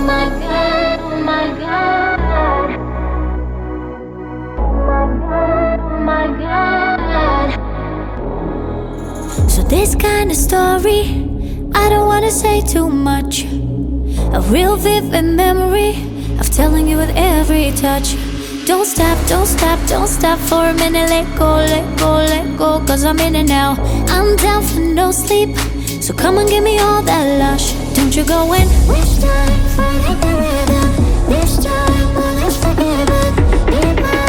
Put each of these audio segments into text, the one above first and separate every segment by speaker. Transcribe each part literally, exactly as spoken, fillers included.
Speaker 1: my God, oh my God. Oh my God. So this kind of story, I don't wanna say too much. A real vivid memory of telling you with every touch. Don't stop, don't stop, don't stop for a minute. Let go, let go, let go, cause I'm in it now. I'm down for no sleep, so come and give me all that lush. Don't you go in. Which time, fight at the rhythm. This time, well, let's forgive it. Be my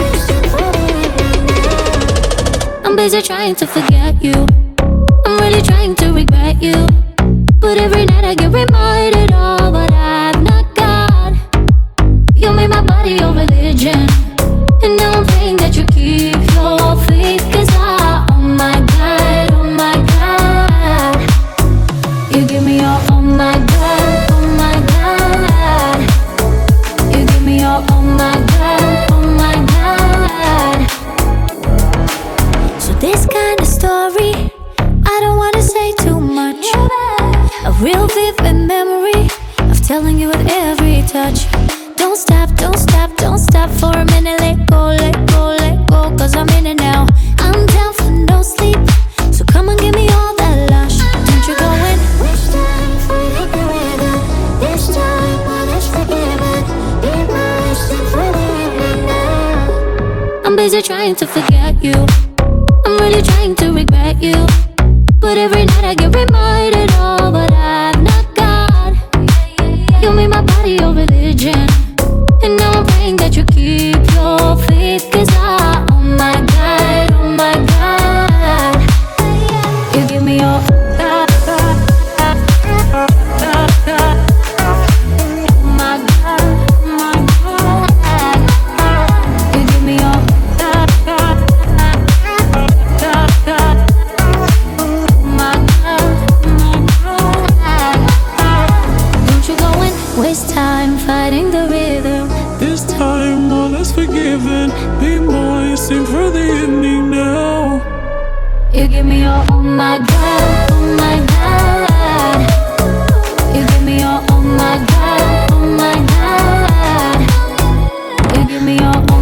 Speaker 1: now. I'm busy trying to forget you. I'm really trying to regret you. But every night I get reminded of what I've not got. You made my body your religion, and now I'm praying that you keep your faith. Cause I, oh my God, oh my God. You give me your, oh my God, oh my God. You give me your, oh my God, oh my God. So this kind of story, I don't wanna say too much. A real vivid memory of telling you with every touch. Don't stop, don't stop, don't stop for a minute. Let go, let go, let go, cause I'm in it now. I'm down for no sleep, so come and give me all that lush. Don't you go in. Which time, fight at the rhythm. This time, well, let's forgive it. Be my for the evening now. I'm busy trying to forget you. I'm really trying to regret you. But every night I get reminded of what I've not got. You made my body your religion, and now I'm praying that you keep your faith. Cause I, oh my God, oh my God. You give me your God, God, God, God, God. Oh my God, oh my God. You give me your God, God, God, God, God. Oh my God, oh my God. Don't you go and waste time fighting the rhythm.
Speaker 2: This time, all is forgiven. Be mine, sing for the ending now.
Speaker 1: You give me your, oh my God, oh my God. You give me your, oh my God, oh my God. You give me your, oh